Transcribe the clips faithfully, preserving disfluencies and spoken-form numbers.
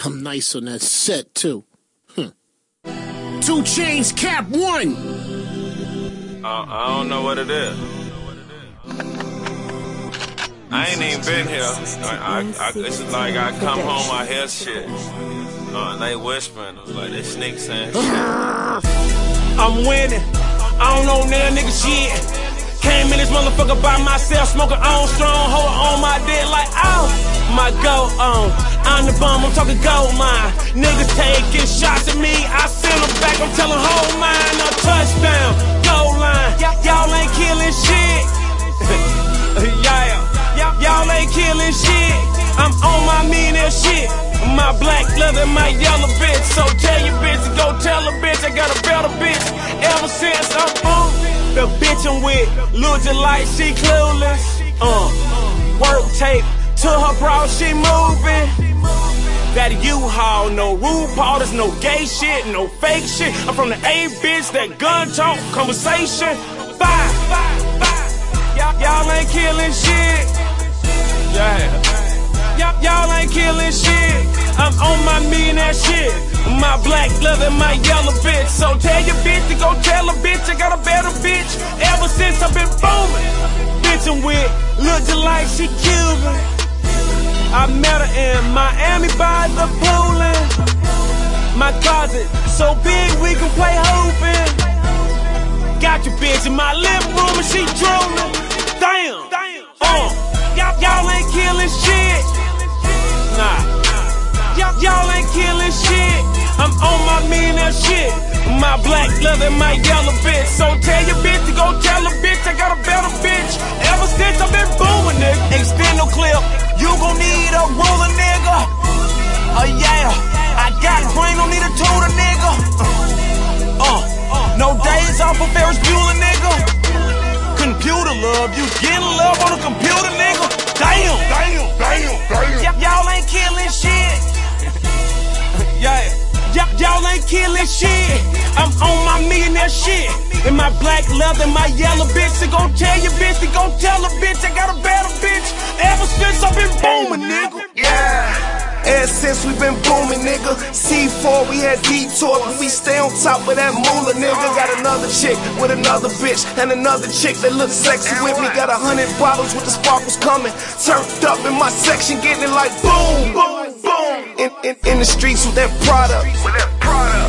I'm nice on that set, too. Huh. Two Chainz, Cap One. Uh, I don't know what it is. I ain't even been here. I, I, I, it's like I come home, I hear shit. Uh, they whispering, like they sneak saying shit. I'm winning. I don't know now, nigga, shit. Came in this motherfucker by myself, smoking on strong, hold on my dick like, oh, my go on. I'm the bum, I'm talking gold mine. Niggas taking shots at me, I send them back, I'm telling hold mine, a touchdown, goal line. Y'all ain't killing shit. Yeah, y'all ain't killing shit. I'm on my millionaire shit. My black leather, my yellow bitch. So tell your bitch to go tell a bitch I got a better bitch. Ever since I'm on the bitch I'm with, look just like she clueless. Uh, work tape to her bra, she moving. That U-Haul, no RuPaul, there's no gay shit, no fake shit. I'm from the A, bitch, that gun talk, conversation. Five, five, five. Y'all ain't killing shit. Yeah. Y'all ain't killing shit. I'm on my millionaire shit. My black leather, my yellow bitch. So tell your bitch to go tell a bitch I got a better bitch. Ever since I've been booming, bitchin' with, look just like she Cuban. I met her in Miami by the poolin'. My closet so big we can play hoopin'. Got your bitch in my living room and she drooling. Damn, uh, y'all ain't killing shit. Nah, y'all ain't killing shit. I'm on my millionaire shit. My black leather, my yellow bitch. So tell your bitch to go tell a bitch I got a better bitch. Ever since I've been booming, nigga. Ain't spin no clip. You gon' need a ruler, nigga. Oh yeah, I got a brain, don't need a tutor, nigga. Uh, no days off of Ferris Bueller, nigga. Computer love, you getting love on a computer, nigga. Damn, damn, damn, damn. Y'all ain't killing shit. Yeah, y'all ain't killing shit. I'm on my millionaire shit. And my black leather, my yellow bitch. To go tell your bitch, to go tell a bitch I got a better bitch. Ever since I've been booming, nigga. Yeah. Ever since we been booming, nigga. C four, we had detour, but we stay on top of that moolah, nigga. Got another chick with another bitch, and another chick that looks sexy with me. Got a hundred bottles with the sparkles coming. Turned up in my section, getting it like boom, boom, boom. In, in, in the streets with that product. With that product.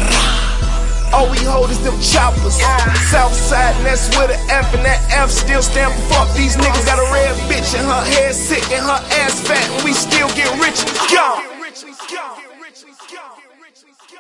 All we hold is them choppers. Southside, and that's with an F, and that F still stand for fuck these niggas. Got a red bitch and her hair sick and her ass fat, and we still get rich. Go!